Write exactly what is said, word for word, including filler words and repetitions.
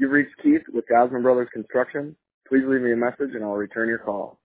You've reached Keith with Gosman Brothers Construction. Please leave me a message and I'll return your call.